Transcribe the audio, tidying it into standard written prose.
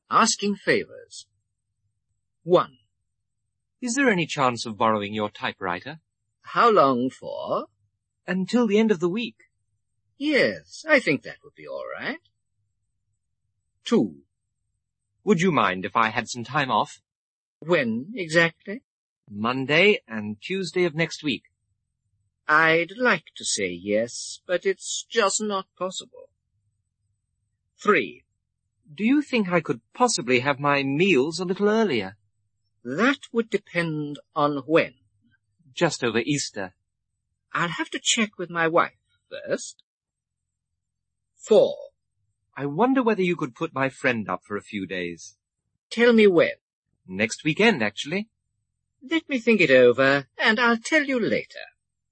Asking favours. 1. Is there any chance of borrowing your typewriter? How long for? Until the end of the week. Yes, I think that would be all right. 2. Would you mind if I had some time off? When exactly? Monday and Tuesday of next week. I'd like to say yes, but it's just not possible. 3. Do you think I could possibly have my meals a little earlier? That would depend on when. Just over Easter. I'll have to check with my wife first. 4. I wonder whether you could put my friend up for a few days. Tell me when. Next weekend, actually. Let me think it over, and I'll tell you later.